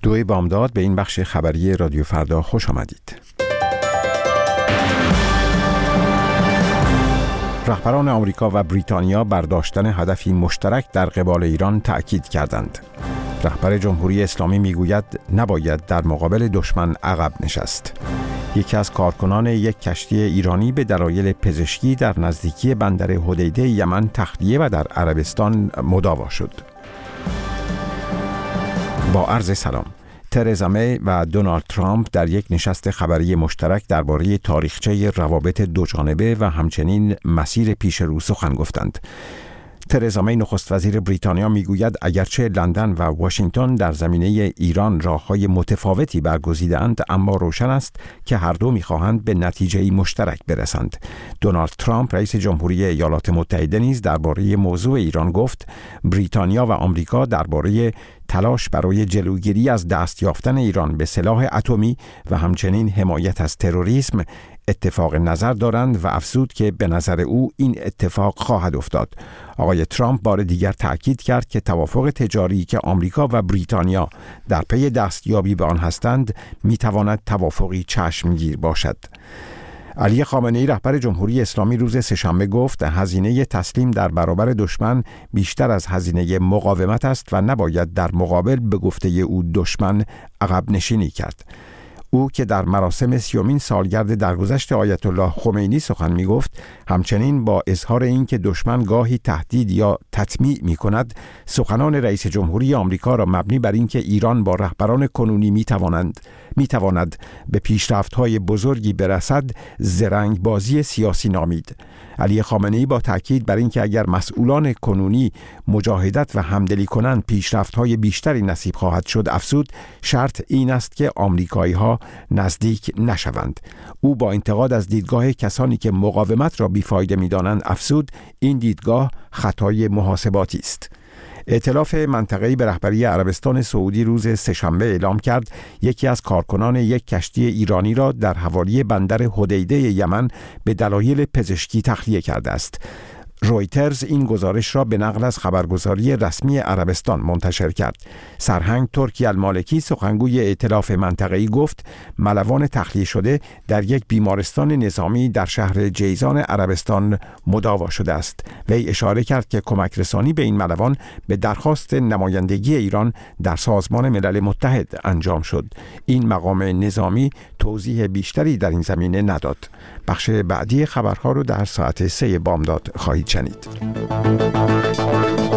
2 بامداد به این بخش خبری رادیو فردا خوش آمدید. رهبران آمریکا و بریتانیا بر داشتن هدفی مشترک در قبال ایران تأکید کردند. رهبر جمهوری اسلامی میگوید نباید در مقابل دشمن عقب نشست. یکی از کارکنان یک کشتی ایرانی به دلایل پزشکی در نزدیکی بندر حدیده یمن تخلیه و در عربستان مداوا شد. با عرض سلام. ترزا می و دونالد ترامپ در یک نشست خبری مشترک درباره تاریخچه روابط دوجانبه و همچنین مسیر پیش رو سخن گفتند. ترزا می نخست وزیر بریتانیا میگوید اگرچه لندن و واشنگتن در زمینه ایران راههای متفاوتی برگزیدند، اما روشن است که هر دو میخواهند به نتیجه‌ای مشترک برسند. دونالد ترامپ رئیس جمهوری ایالات متحده نیز درباره موضوع ایران گفت بریتانیا و آمریکا درباره تلاش برای جلوگیری از دست یافتن ایران به سلاح اتمی و همچنین حمایت از تروریسم اتفاق نظر دارند و افزود که به نظر او این اتفاق خواهد افتاد. آقای ترامپ بار دیگر تأکید کرد که توافق تجاری که آمریکا و بریتانیا در پی دستیابی به آن هستند میتواند توافقی چشمگیر باشد. علی خامنه‌ای رهبر جمهوری اسلامی روز سه‌شنبه گفت هزینه تسلیم در برابر دشمن بیشتر از هزینه مقاومت است و نباید در مقابل به گفته او دشمن عقب نشینی کرد. او که در مراسم 30مین سالگرد درگذشت آیت الله خمینی سخن می گفت، همچنین با اظهار این که دشمن گاهی تهدید یا تطمیع می کند، سخنان رئیس جمهوری آمریکا را مبنی بر این که ایران با رهبران کنونی می تواند به پیشرفت‌های بزرگی برسد، زرنگ بازی سیاسی نامید. علی خامنه‌ای با تأکید بر این که اگر مسئولان کنونی مجاهدت و همدلی کنند پیشرفت‌های بیشتری نصیب خواهد شد افزود شرط این است که آمریکایی‌ها نزدیک نشوند. او با انتقاد از دیدگاه کسانی که مقاومت را بیفایده می‌دانند افزود این دیدگاه خطای محاسباتی است. ائتلاف منطقه‌ای به رهبری عربستان سعودی روز سه‌شنبه اعلام کرد یکی از کارکنان یک کشتی ایرانی را در حوالی بندر حدیده یمن به دلایل پزشکی تخلیه کرده است. رویترز این گزارش را به نقل از خبرگزاری رسمی عربستان منتشر کرد. سرهنگ ترکی المالکی سخنگوی ائتلاف منطقه‌ای گفت ملوان تخلیه شده در یک بیمارستان نظامی در شهر جیزان عربستان مداوا شده است. وی اشاره کرد که کمک رسانی به این ملوان به درخواست نمایندگی ایران در سازمان ملل متحد انجام شد. این مقام نظامی توضیح بیشتری در این زمینه نداد. بخش بعدی خبرها رو در ساعت 3 بامداد خواهید شنید.